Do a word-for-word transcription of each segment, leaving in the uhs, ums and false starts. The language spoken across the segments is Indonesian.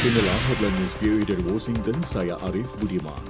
Inilah headline news V O A dari Washington, saya Arif Budiman.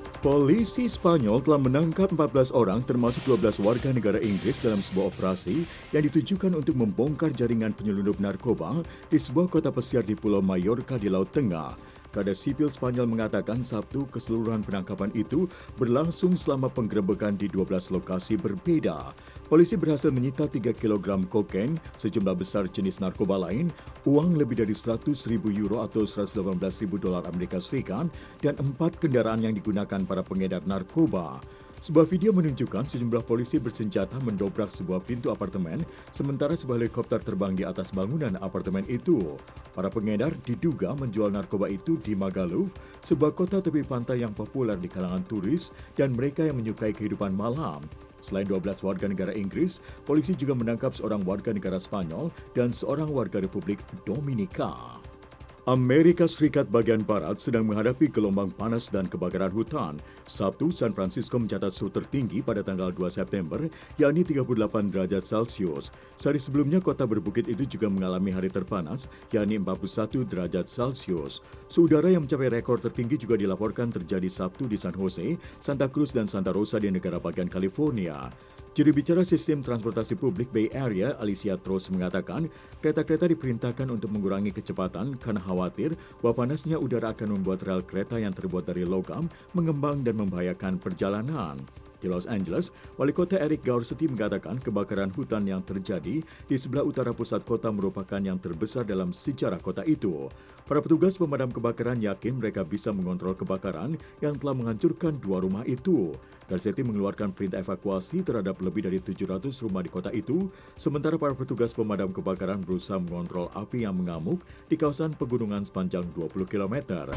Polisi Spanyol telah menangkap empat belas orang termasuk dua belas warga negara Inggris dalam sebuah operasi yang ditujukan untuk membongkar jaringan penyelundup narkoba di sebuah kota pesiar di Pulau Mallorca di Laut Tengah. Kada Sipil Spanyol mengatakan Sabtu keseluruhan penangkapan itu berlangsung selama penggerebekan di dua belas lokasi berbeda. Polisi berhasil menyita tiga kilogram kokain, sejumlah besar jenis narkoba lain, uang lebih dari seratus ribu euro atau seratus delapan belas ribu dolar Amerika Serikat, dan empat kendaraan yang digunakan para pengedar narkoba. Sebuah video menunjukkan sejumlah polisi bersenjata mendobrak sebuah pintu apartemen, sementara sebuah helikopter terbang di atas bangunan apartemen itu. Para pengedar diduga menjual narkoba itu di Magaluf, sebuah kota tepi pantai yang populer di kalangan turis dan mereka yang menyukai kehidupan malam. Selain dua belas warga negara Inggris, polisi juga menangkap seorang warga negara Spanyol dan seorang warga Republik Dominika. Amerika Serikat bagian Barat sedang menghadapi gelombang panas dan kebakaran hutan. Sabtu, San Francisco mencatat suhu tertinggi pada tanggal dua September, yakni tiga puluh delapan derajat Celcius. Sehari sebelumnya, kota berbukit itu juga mengalami hari terpanas, yakni empat puluh satu derajat Celcius. Suhu udara yang mencapai rekor tertinggi juga dilaporkan terjadi Sabtu di San Jose, Santa Cruz, dan Santa Rosa di negara bagian California. Juru bicara Sistem Transportasi Publik Bay Area, Alicia Trost, mengatakan kereta-kereta diperintahkan untuk mengurangi kecepatan karena khawatir bahwa panasnya udara akan membuat rel kereta yang terbuat dari logam mengembang dan membahayakan perjalanan. Di Los Angeles, Wali Kota Eric Garcetti mengatakan kebakaran hutan yang terjadi di sebelah utara pusat kota merupakan yang terbesar dalam sejarah kota itu. Para petugas pemadam kebakaran yakin mereka bisa mengontrol kebakaran yang telah menghancurkan dua rumah itu. Garcetti mengeluarkan perintah evakuasi terhadap lebih dari tujuh ratus rumah di kota itu, sementara para petugas pemadam kebakaran berusaha mengontrol api yang mengamuk di kawasan pegunungan sepanjang dua puluh kilometer.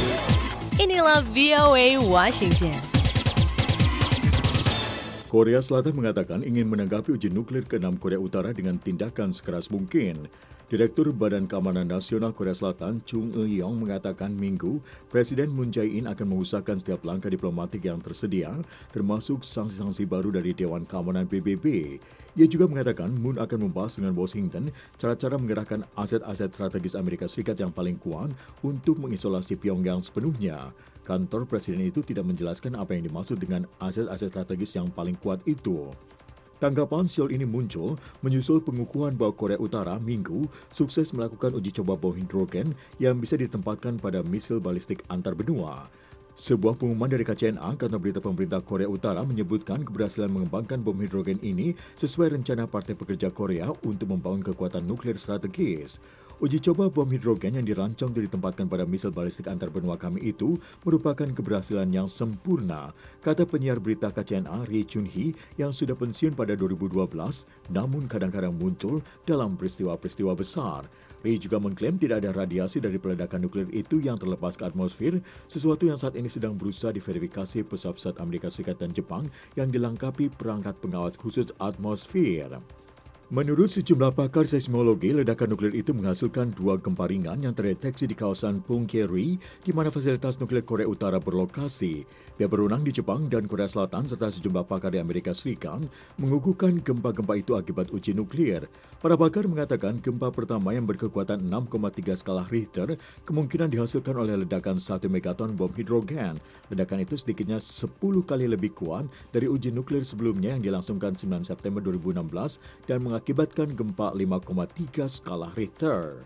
Inilah V O A Washington. Korea Selatan mengatakan ingin menanggapi uji nuklir keenam Korea Utara dengan tindakan sekeras mungkin. Direktur Badan Keamanan Nasional Korea Selatan, Chung Eui-yong, mengatakan Minggu, Presiden Moon Jae-in akan mengusahakan setiap langkah diplomatik yang tersedia, termasuk sanksi-sanksi baru dari Dewan Keamanan P B B. Ia juga mengatakan Moon akan membahas dengan Washington cara-cara menggerakkan aset-aset strategis Amerika Serikat yang paling kuat untuk mengisolasi Pyongyang sepenuhnya. Kantor Presiden itu tidak menjelaskan apa yang dimaksud dengan aset-aset strategis yang paling kuat itu. Tanggapan Seoul ini muncul menyusul pengukuhan bahwa Korea Utara Minggu sukses melakukan uji coba bom hidrogen yang bisa ditempatkan pada misil balistik antar benua. Sebuah pengumuman dari K C N A, kantor berita pemerintah Korea Utara, menyebutkan keberhasilan mengembangkan bom hidrogen ini sesuai rencana Partai Pekerja Korea untuk membangun kekuatan nuklir strategis. Uji coba bom hidrogen yang dirancang dan ditempatkan pada misil balistik antar benua kami itu merupakan keberhasilan yang sempurna, kata penyiar berita K C N A Ri Chun-hee yang sudah pensiun pada dua ribu dua belas, namun kadang-kadang muncul dalam peristiwa-peristiwa besar. Ri juga mengklaim tidak ada radiasi dari peledakan nuklir itu yang terlepas ke atmosfer, sesuatu yang saat ini sedang berusaha diverifikasi pesawat-pesawat Amerika Serikat dan Jepang yang dilengkapi perangkat pengawas khusus atmosfer. Menurut sejumlah pakar seismologi, ledakan nuklir itu menghasilkan dua gempa ringan yang terdeteksi di kawasan Punggye-ri, di mana fasilitas nuklir Korea Utara berlokasi. Pihak berwenang di Jepang dan Korea Selatan serta sejumlah pakar di Amerika Serikat mengukuhkan gempa-gempa itu akibat uji nuklir. Para pakar mengatakan gempa pertama yang berkekuatan enam koma tiga skala Richter kemungkinan dihasilkan oleh ledakan satu megaton bom hidrogen. Ledakan itu sedikitnya sepuluh kali lebih kuat dari uji nuklir sebelumnya yang dilangsungkan sembilan September dua ribu enam belas dan mengakibatkan gempa lima koma tiga skala Richter.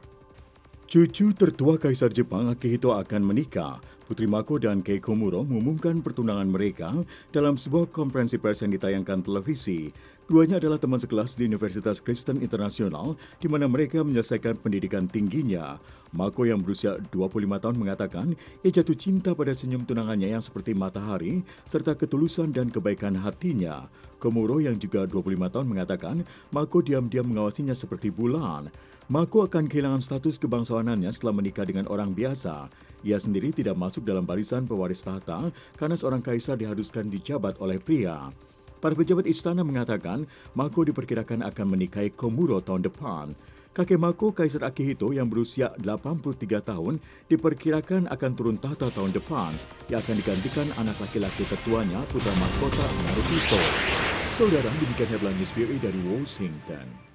Cucu tertua Kaisar Jepang Akihito akan menikah. Putri Mako dan Kei Komuro mengumumkan pertunangan mereka dalam sebuah konferensi pers yang ditayangkan televisi. Keduanya adalah teman sekelas di Universitas Kristen Internasional, di mana mereka menyelesaikan pendidikan tingginya. Mako yang berusia dua puluh lima tahun mengatakan ia jatuh cinta pada senyum tunangannya yang seperti matahari, serta ketulusan dan kebaikan hatinya. Komuro yang juga dua puluh lima tahun mengatakan Mako diam-diam mengawasinya seperti bulan. Mako akan kehilangan status kebangsawanannya setelah menikah dengan orang biasa. Ia sendiri tidak masuk dalam barisan pewaris tahta karena seorang kaisar diharuskan dijabat oleh pria. Para pejabat istana mengatakan Mako diperkirakan akan menikahi Komuro tahun depan. Kakek Mako, Kaisar Akihito yang berusia delapan puluh tiga tahun, diperkirakan akan turun tahta tahun depan, yang akan digantikan anak laki-laki tertuanya, putra mahkota Naruhito. Saudara, demikian headline news V O A dari Washington.